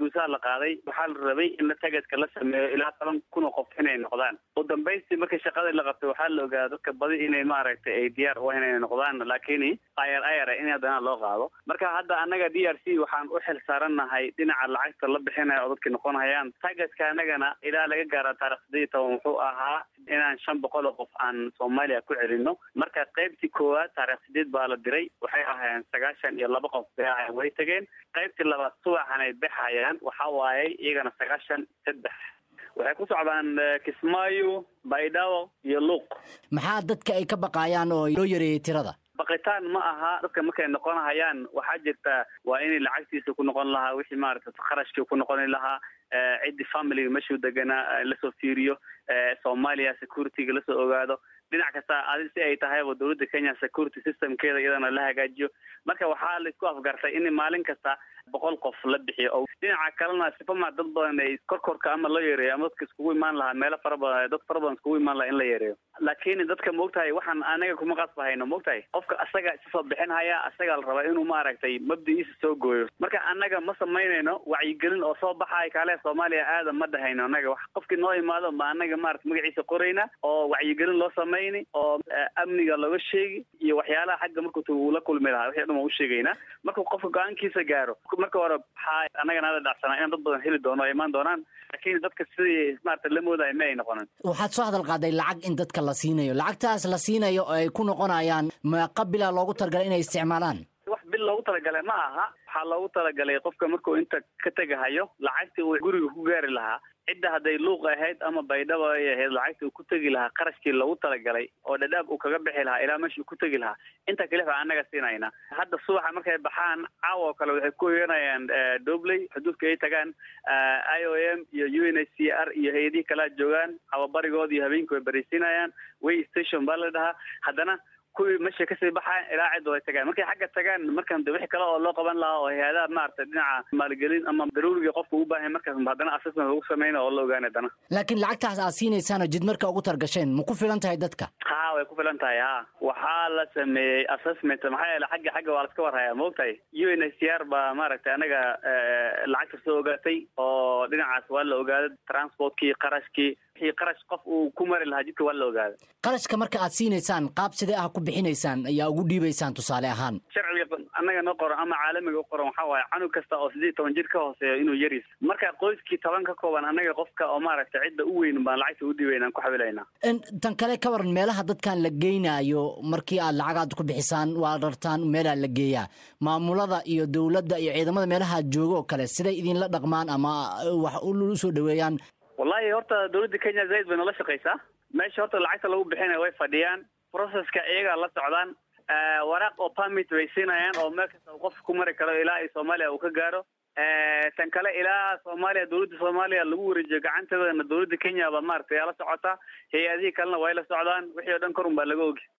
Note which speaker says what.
Speaker 1: duruusaha la qaaday waxaa la rabay in la tagaska la sameeyo ilaa 10,000 qof inay noqdaan oo dambeystii markii shaqada la qabtay waxaa la ogaaday dadka badi inay maaragtay ay diyaar u inay noqdaan laakiin ayar in hadana loo qaado marka hadda anaga DRC waxaan u xil saaranahay dhinaca lacagta la bixinayo dadka noqonayaan tagaska anagana ilaa laga gaaro taariikh 18 wuxuu ahaa inaan 500 qof aan Soomaaliya ku celino marka qaybtii koowaad taariikh 8 baa la diray waxay ahaayeen 92 qof ay way tageen qaybtii labaad subaxan ay bixayaan waxa waaye iyagana 93 waxay ku socdaan Kismaayo Baydhabo iyo Luuq
Speaker 2: maxaa dadka ay ka baqayaan oo loo yareeyay tirada
Speaker 1: baqitaan ma aha dadka markay noqonayaan waxa jirta waa in lacagtiisa ku noqon lahaa wixii maaragtay qarashkii ku noqon lahaa cidi family mashu degana la soo fiiriyo Soomaaliya security-ga la soo ogaado dhinac kasta si ay tahay dawladda Kenya security system-keeda iyadana la hagaajiyo marka waxaa la isku afgartay in maalin kasta 100 qof la bixiyo oo dhinaca kalena sifama dad badan ay korkorka ama la yareeyo ama dadka iskugu imaan lahaa meel dad fara badan iskugu imaan lahaa in la yareeyo laakiin dadka moogtahay waxaan anaga kuma qasbahayno moogtahay qofka asaga soo bixinaya asaga la rabaa inuu maaragtay mabdiisa soo gooyo marka anaga ma sameynayno wacyigelin oo soo baxay kale Soomaaliya aad ma dhahayno anaga wax qofkii noo imaado ma anaga maaragtay magaciisa qorayna oo wacyigelin loo sameeyay oo amniga laga sheegi iyo waxyaalaha xagga markuu uu la kulmay lahaa wixii dhan uu sheegayna markuu qofka go'aankiisa gaaro marka hore anaga nada dhacsanaa in dad badan heli doono imaan doonaan laakiin dadka sidii maarta la mooday ma ay noqonin
Speaker 2: waxaad soo hadal qaaday lacag in dadka la siinayo lacagtaas la siinayo ay ku noqonayaan ma qabila loogu talagalay inay isticmaalaan
Speaker 1: wax bil loogu talagalay ma aha waxa loogu talagalay qofka markuu inta ka tagahayo lacagtii uu guriga ku gaari lahaa cidda haday Luuq ahayd ama Baydhabo ay ahayd lacagtii uu ku tagi lahaa qarashkii loogu talagalay oo dhadhaab uu kaga bixi lahaa ilaa meeshii ku tagi lahaa inta kale fa anaga siinayna hadda subaxa markay baxaan caawa kale waxay ku yeeranayaan Dubley xuduudka ay tagaan IOM iyo UNHCR iyo hay'adaha kala joogaan barigood iyo habeenkii way bariisinayaan way station baa la dhahaa haddana kuwii meesha ka sii baxay ilaa cid way tagaan markay xagga tagaan markan wixii kale oo loo qaban lahaa oo hay'adaha maartay dhinaca maalgelin ama daruuriga qofku u baahan markaas haddana assessment lagu sameeyo oo la ogaanay dana
Speaker 2: laakiin lacagtaas aad siinaysan jid marka ugu targasheen ma ku filan tahay dadka
Speaker 1: way ku filan tahay waxaa la sameeyay assessment maxay la xagga waa la iska warhayaa moogtahay UNHCR ba maartay anaga lacagta soo ogaatay oo dhinacaas waa la ogaaday transportkii qarashkii qarash qof uu ku mari lahaa jidka waa la ogaaday
Speaker 2: qarashka marka aad siinaysaan qaab sidee ah ku bixinaysaan ayaa ugu dhiibaysaan tusaale ahaan
Speaker 1: sharciga anaga noo qoran ama caalamiga u qoran waxa waaye canug kasta oo 18 jir ka hooseeyo inuu yaris marka qoyskii 10 ka kooban anaga qofka oo maaragtay cidda u weyn baan lacagta u dhiibaynaa ku xawilaynaa
Speaker 2: tan kale ka waran meelaha dadkan la geynayo markii aad lacagaad ku bixisaan waa dartaan meelaha la geeyaa maamulada iyo dawladda iyo ciidamada meelaha joogo kale siday idin la dhaqmaan ama wax u soo dhaweeyaan
Speaker 1: wallahi horta dawladda Kenya zaid bay nala shaqeysaa meesha horta lacagta lagu bixinayo way fadhiyaan processka iyaga la socdaan waraaq oo permit way siinayaan oo meel kasta qof ku mari karo ilaa ay Soomaaliya uu ka gaaro tan kale ilaa Soomaaliya dawladda Soomaaliya lagu wareejiyo gacanteeda dawladda Kenya ba maartay la socota hay'adaha kalena way la socdaan wixii dhan korun baa laga ogi